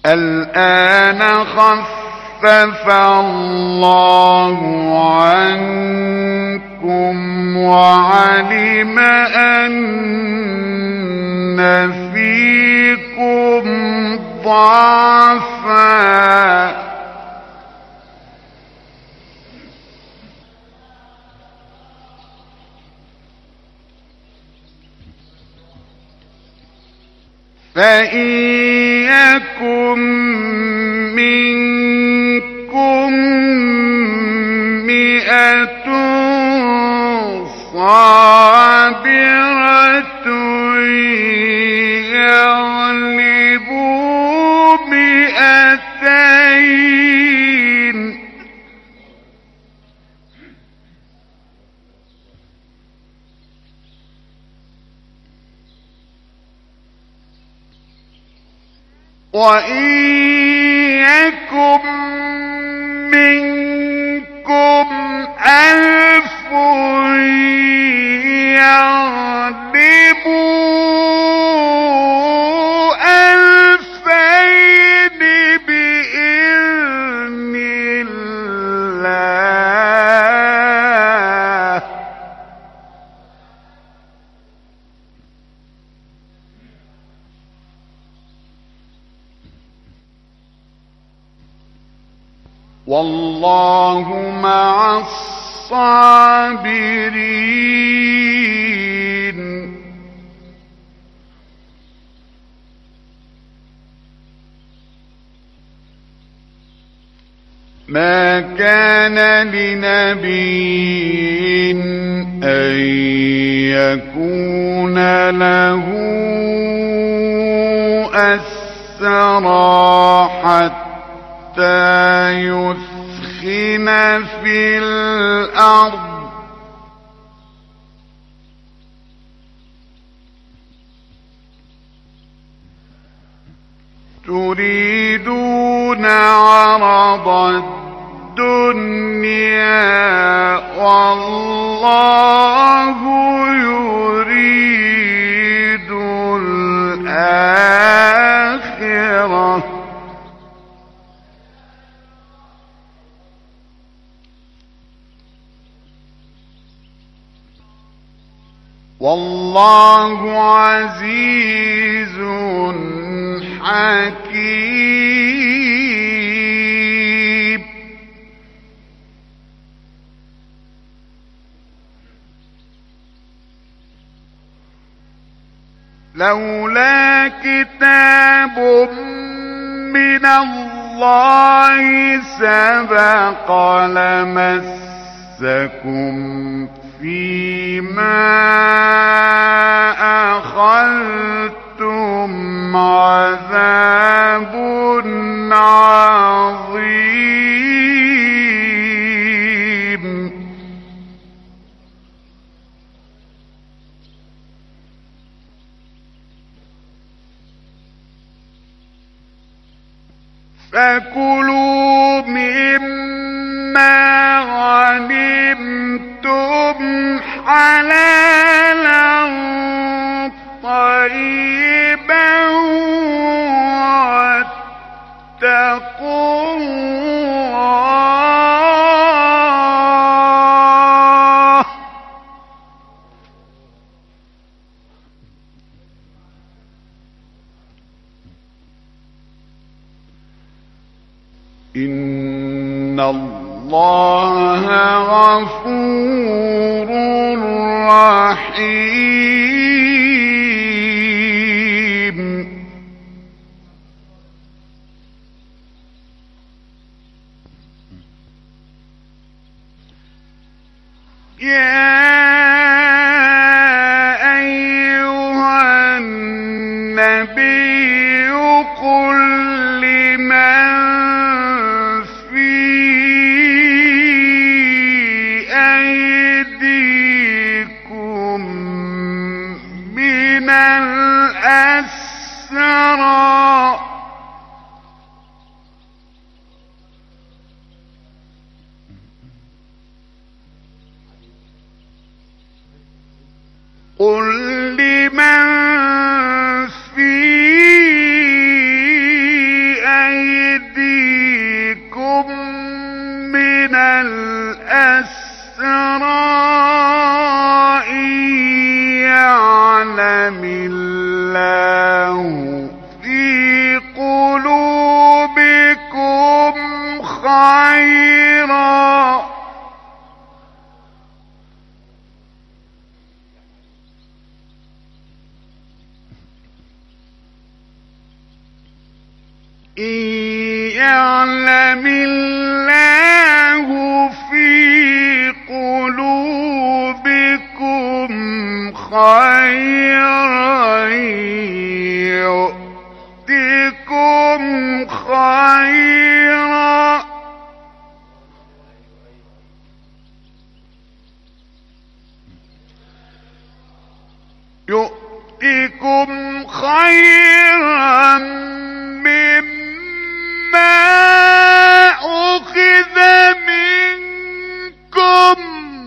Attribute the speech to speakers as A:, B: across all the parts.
A: الآن خفف الله عنكم وعلم أن فيكم ضعفا فإن يكن منكم 100 صابرة يغلبوا 200 وإن يكن منكم 1000 يغلبوا 2000 بإذن الله والله مع الصابرين. ما كان لنبي أن يكون له أسرى حتى يثخن في الأرض تريدون عرض الدنيا والله يريد الآخرة والله عزيز حكيم. لولا كتاب من الله سبق لمسكم فيما أخذتم عذاب عظيم. فكلوا مما غنمتم حلالا طيبا واتقوا الله إن الله غفور رحيم. يا أيها النبي قل لمن في أيديكم إن يعلم الله في قلوبكم خيرا يؤتكم خيرا مما أخذ منكم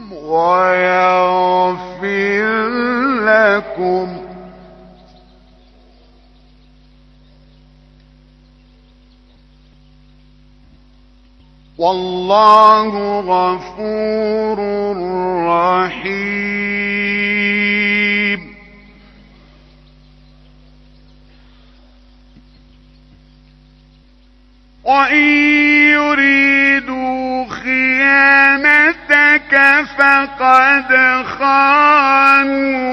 A: ويغفر لكم والله غفور رحيم. وإن يريدوا خيانتك فقد خانوا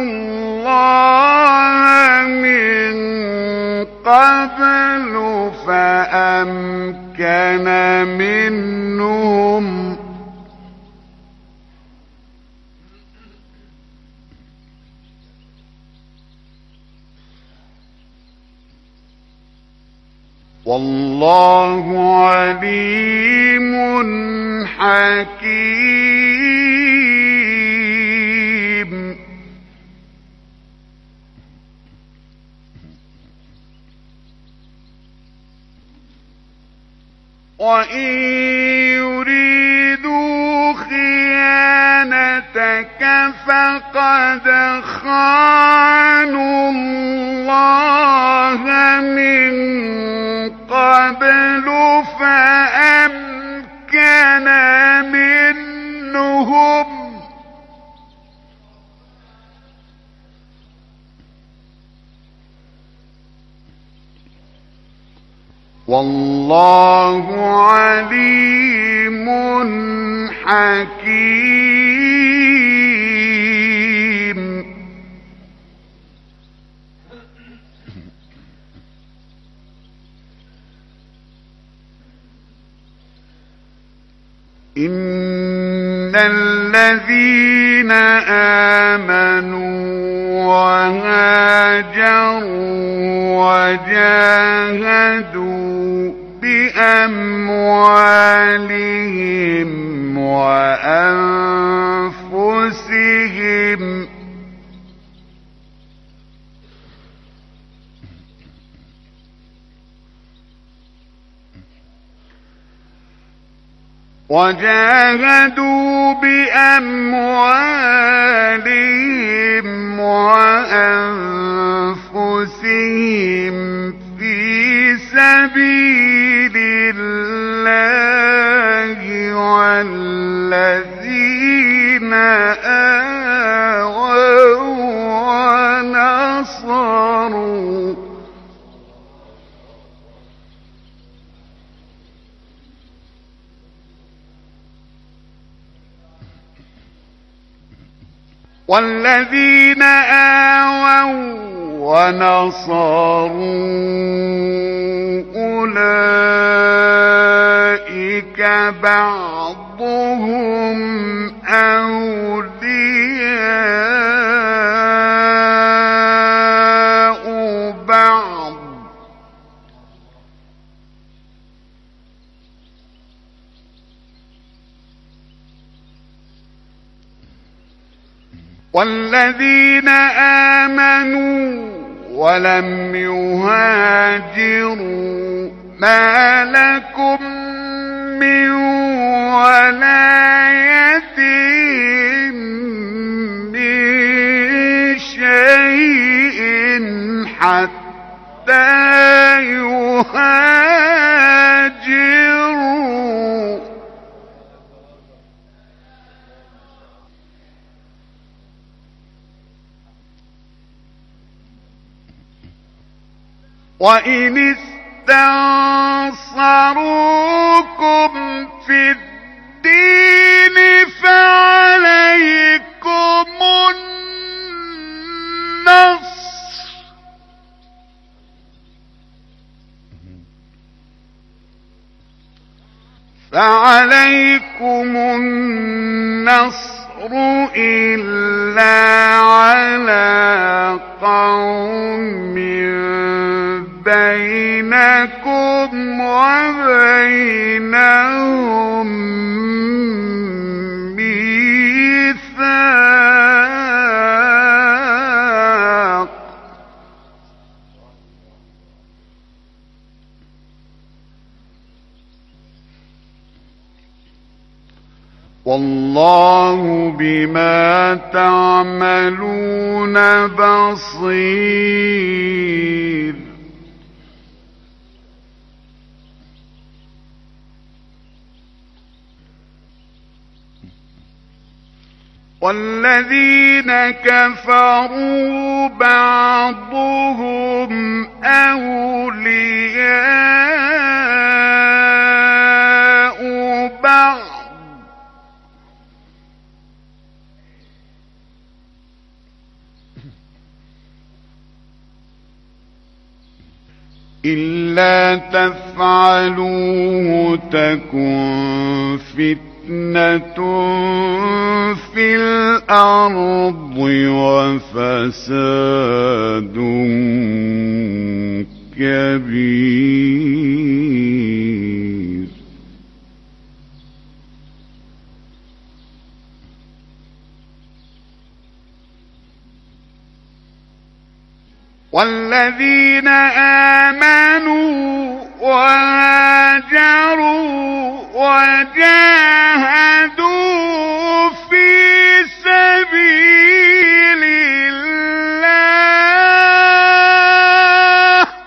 A: الله من قبل فأمكن منهم والله عليم حكيم. وإن يريدوا خيانتك فقد خانوا الله من قبل فأمكن منهم والله عليم حكيم. إن الذين آمنوا وهاجروا وجاهدوا بأموالهم وأنفسهم وأنفسهم في سبيل الله والذين آووا ونصروا أولئك بعضهم أولياء بعض والذين آمنوا ولم يهاجروا ما لكم من ولايتهم من شيء حتى يهاجروا وإن استنصروكم في الدين فعليكم النصر فعليكم النصر إلا على قوم بينكم وبينهم ميثاق والله بما تعملون بصير والذين كفروا بعضهم أولياء بعض إلا تفعلوه تكن فتنة في الأرض وفساد كبير والذين آمنوا وهاجروا وجاهدوا في سبيل الله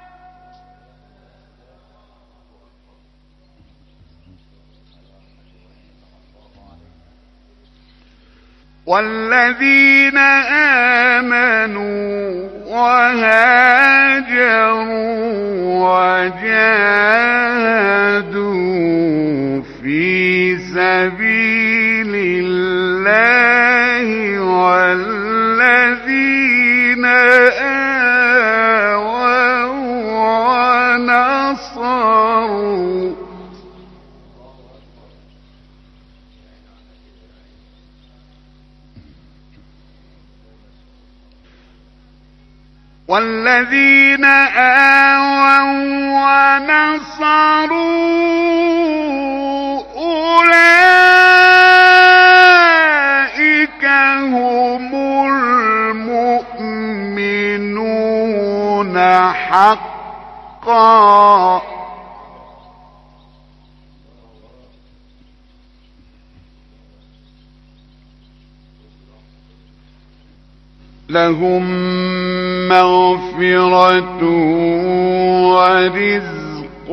A: والذين آمنوا وهاجروا وجاهدوا في سبيل الله والذين آووا ونصروا والذين آووا ونصروا أولئك هم المؤمنون حقا لهم مغفرة ورزق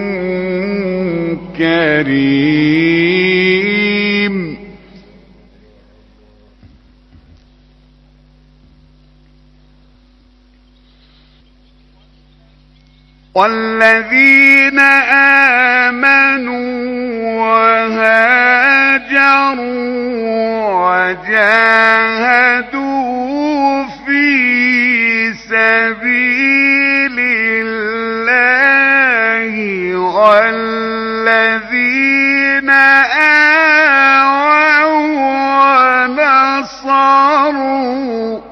A: كريم والذين آمنوا وهاجروا وجاهدوا في سبيل الله والذين آووا ونصروا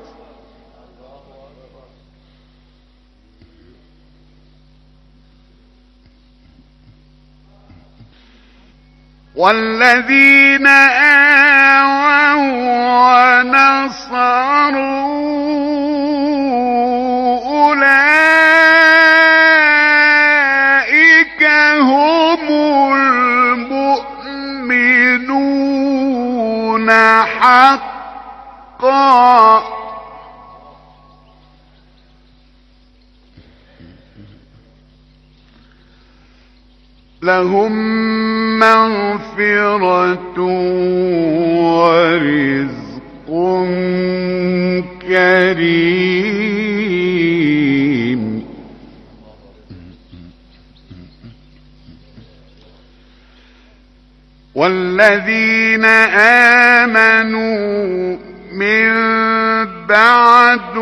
A: والذين آووا ونصروا أولئك هم المؤمنون حقا لهم مغفرة ورزق كريم والذين آمنوا من بعد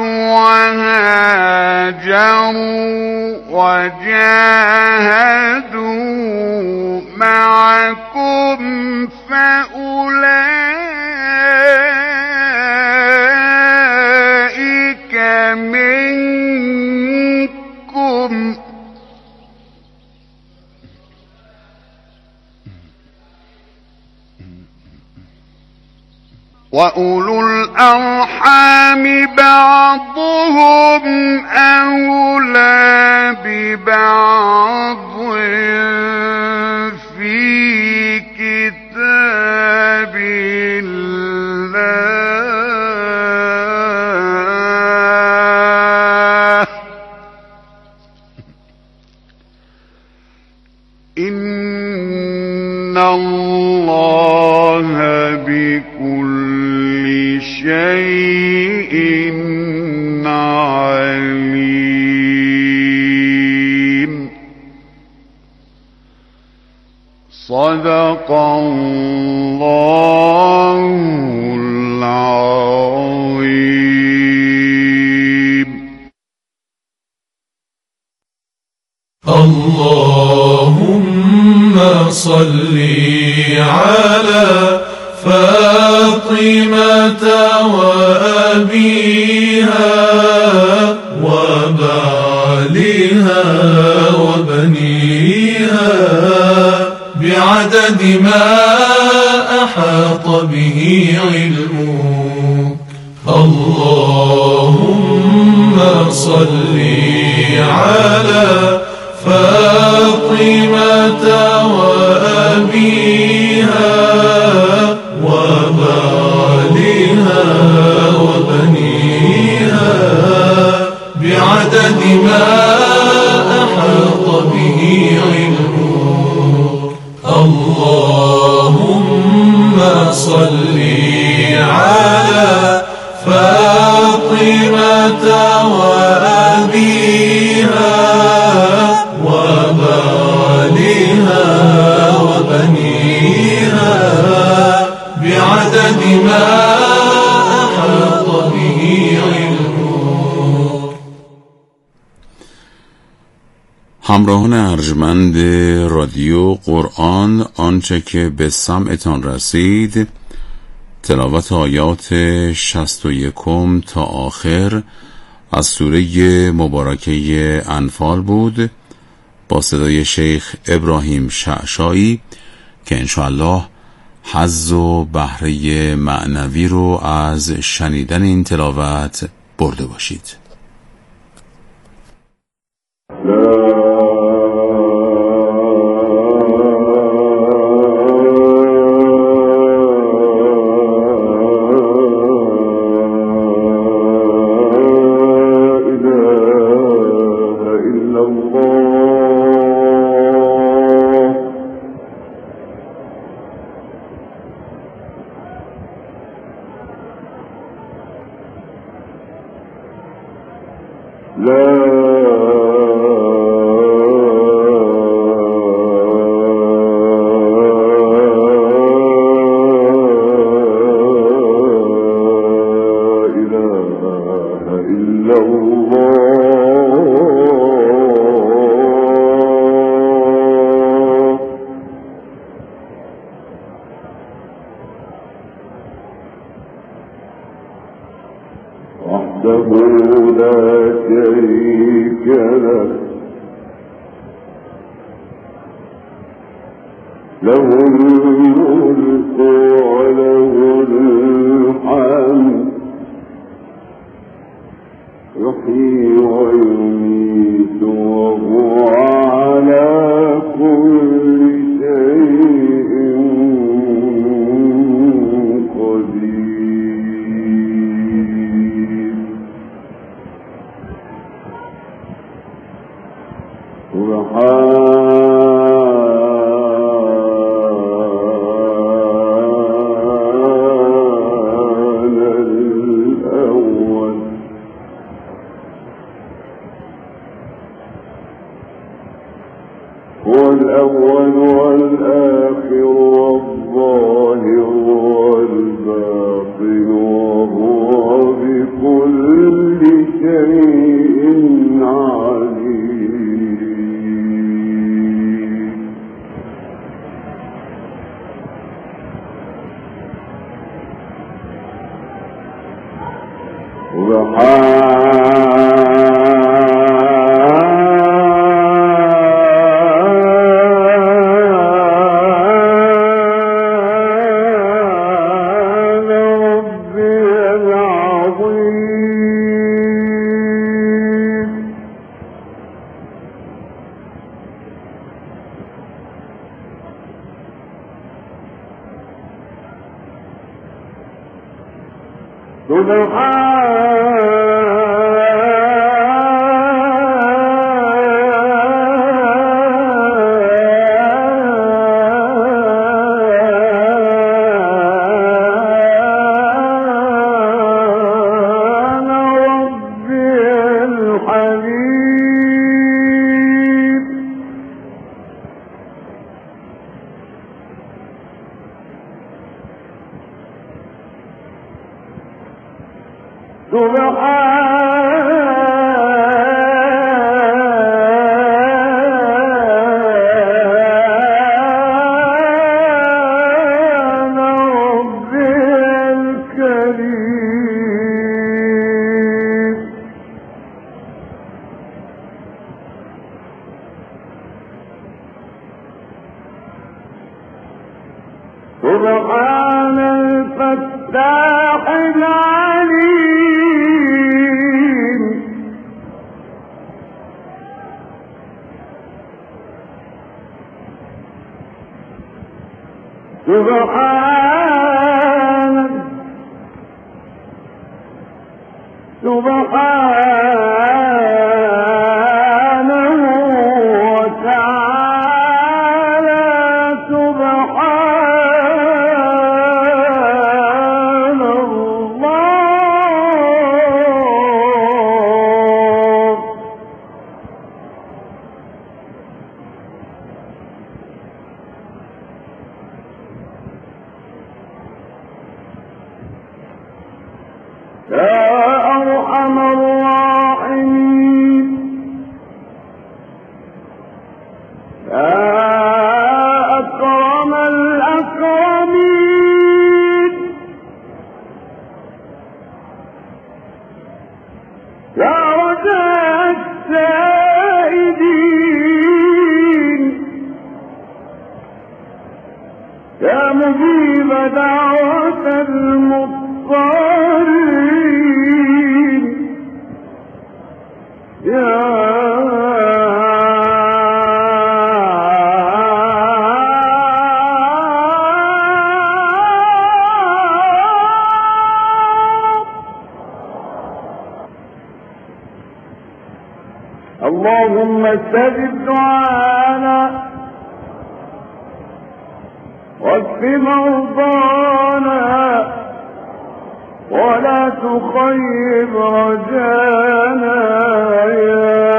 A: وهاجروا وجاهدوا معكم فأولئك منكم وأولو الأرحام بعضهم أولى ببعض في كتاب الله إن الله بكل شيء عليم صدق الله العظيم.
B: اللهم صل على فاطمة وأبيها وبعلها وبنيها بعدد ما أحاط به علمك. اللهم صل على فاطمة وأبيها وبعلها وبنيها بعدد ما أحاط به علمك. اللهم صل على فاطمة وأبيها وبعلها وبنيها بعدد ما أحاط به علمك.
C: همراهان ارجمند رادیو قرآن، آنچه که به سمعتان رسید تلاوت آیات 61 تا آخر از سوره مبارکه انفال بود با صدای شیخ ابراهیم شعشایی که انشاءالله حظ و بهره معنوی رو از شنیدن این تلاوت برده باشید.
A: له الملك وله الحمد يحيي ويميت وهو على كل شيء قدير. هو الأول والآخر والظاهر والباطن وهو بكل شيء عليم. سبحان الفتاح العليم سبحانه وتعالى سبحان الله يا أرحم الراحمين يا أكرم الأكرمين يا رجاء السائدين يا مجيب دعوة المضطرين يا اللهم استجب دعانا واشف مرضانا ولا تخيب رجانا يا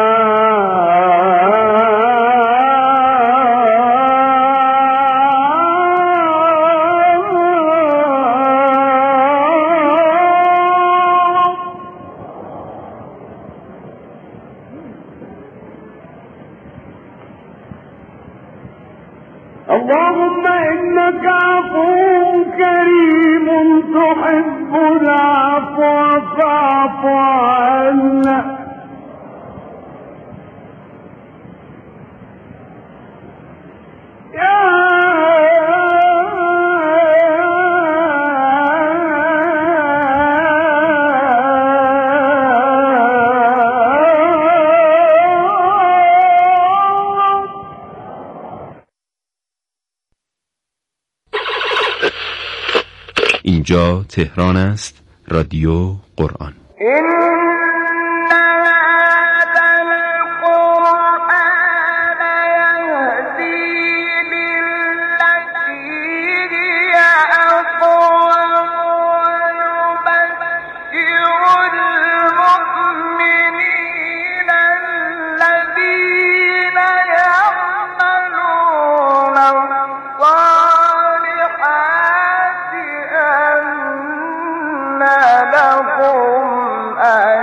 A: اللهم إنك عفو كريم تحب العفو فاعف عنا
D: اینجا تهران است، رادیو قرآن.
A: لهم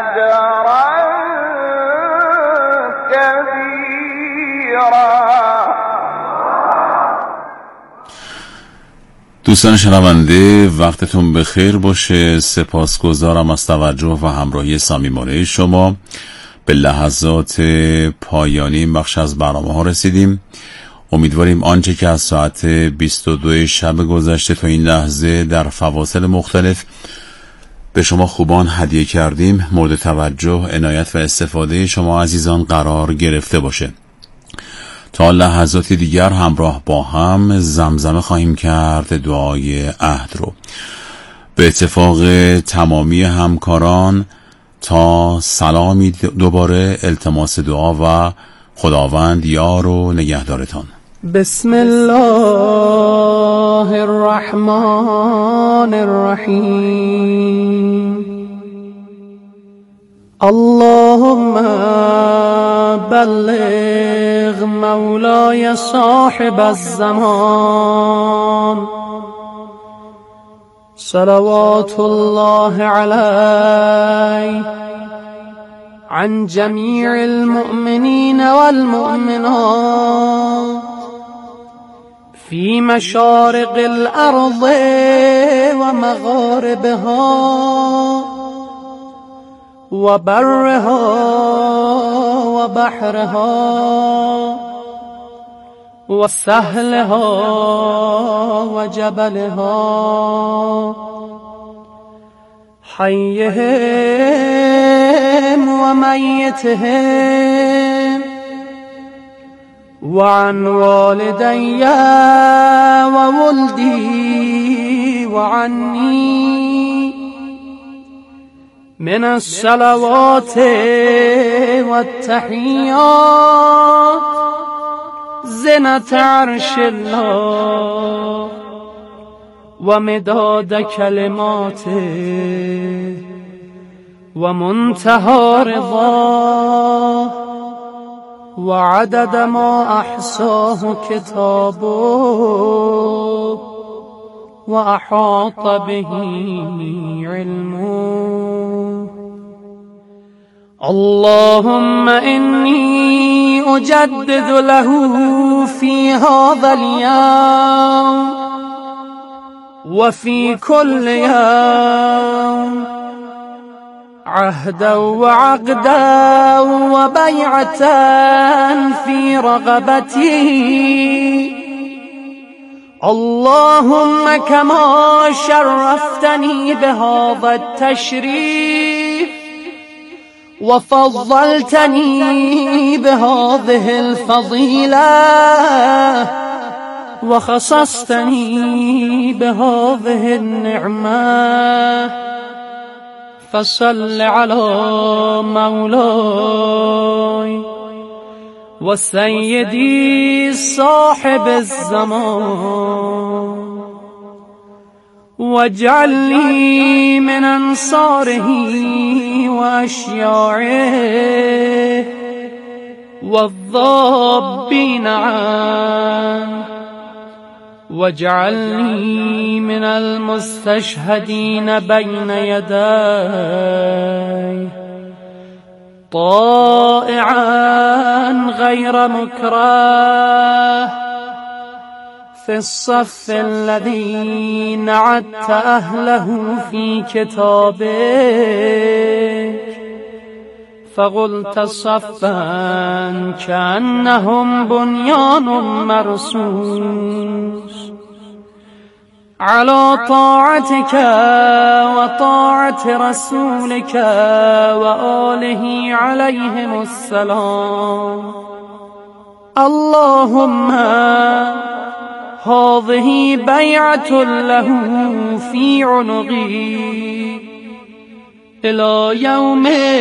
C: دوستان شنونده، وقتتون بخیر باشه. سپاسگزارم از توجه و همراهی صمیمانه شما. به لحظات پایانی این بخش از برنامه ها رسیدیم. امیدواریم آنچه که از ساعت 22 شب گذشته تا این لحظه در فواصل مختلف به شما خوبان هدیه کردیم مورد توجه، عنایت و استفاده شما عزیزان قرار گرفته باشه. تا لحظات دیگر همراه با هم زمزمه خواهیم کرد دعای عهد رو. به اتفاق تمامی همکاران تا سلامی دوباره التماس دعا و خداوند یار و نگهدارتان.
E: بسم الله الرحمن الرحیم. اللهم بلغ مولای صاحب الزمان صلوات الله علیه عن جمیع المؤمنین والمؤمنات في مشارق الأرض ومغاربها وبرها وبحرها وسهلها وجبلها حيهم وميتهم وعن والدي وولدي وعني من الصلوات والتحيات زنة عرش الله ومداد كلماته ومنتهى رضاه وعدد ما أحصاه كتابه وأحاط به علمه. اللهم إني أجدد له في هذا اليوم وفي كل يوم عهدا وعقدا وبيعة في رغبتي. اللهم كما شرفتني بهذا التشريف وفضلتني بهذه الفضيلة وخصصتني بهذه النعمة فصل على مولاي وسيدي صاحب الزمان واجعلني من أنصاره وأشياعه والضابين عنه واجعلني من المستشهدين بين يدي طائعا غير مكره في الصف الذي نعدت أهله في كتابك فقلت صفا كأنهم بنيان مرصوص على طاعتك وطاعة رسولك وآله عليهم السلام. اللهم هذه بيعة له في عنقي إلى يوم